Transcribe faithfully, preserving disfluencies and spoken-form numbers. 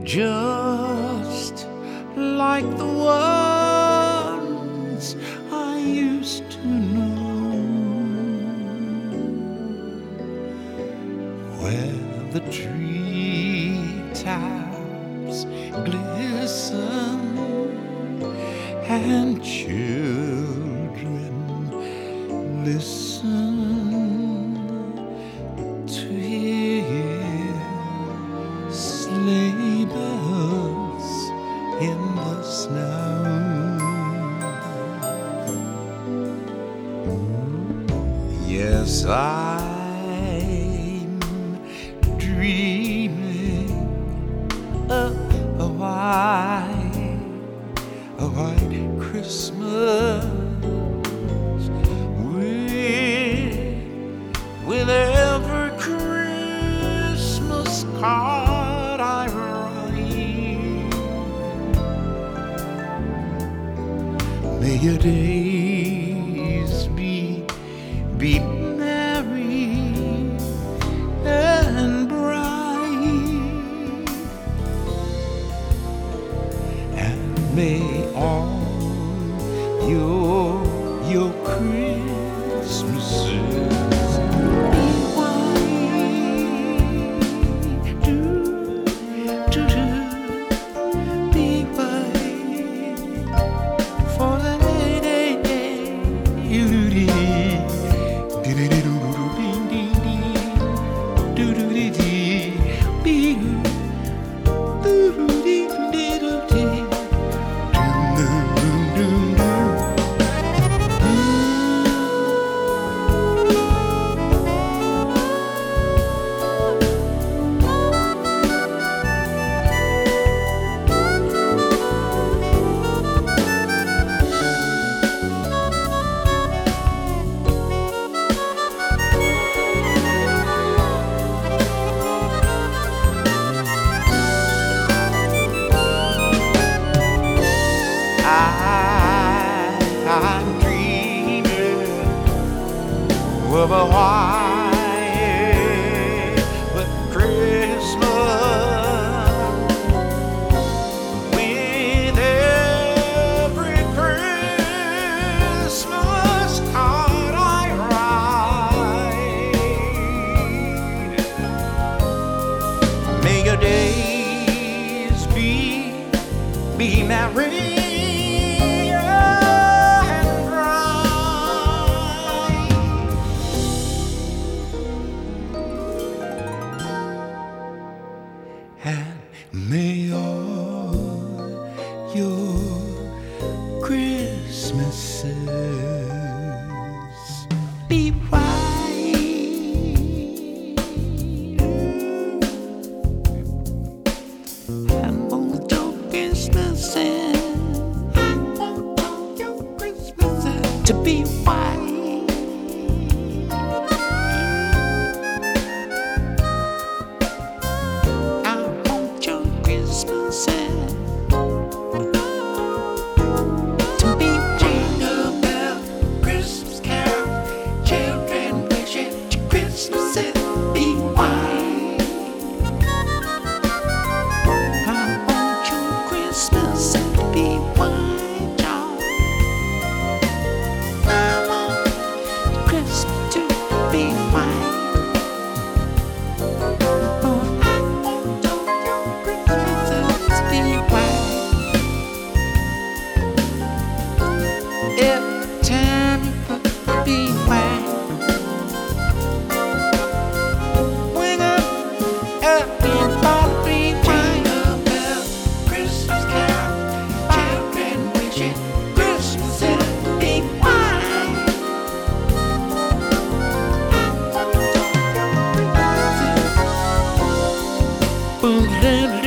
just like the ones I used to know, where the treetops glisten and children listen to hear sleigh bells in the snow. Yes, I'm dreaming of a white, a white Christmas with, with every Christmas card I write. May your days be be merry and bright, and may all your your Christmases be white, do, do, do, be white for the lady, you do. I'm dreaming of a white but Christmas with every Christmas card I write. May your days be be merry and may all your Christmases be white, and won't your Christmases, I want all your Christmases to be white. Boom,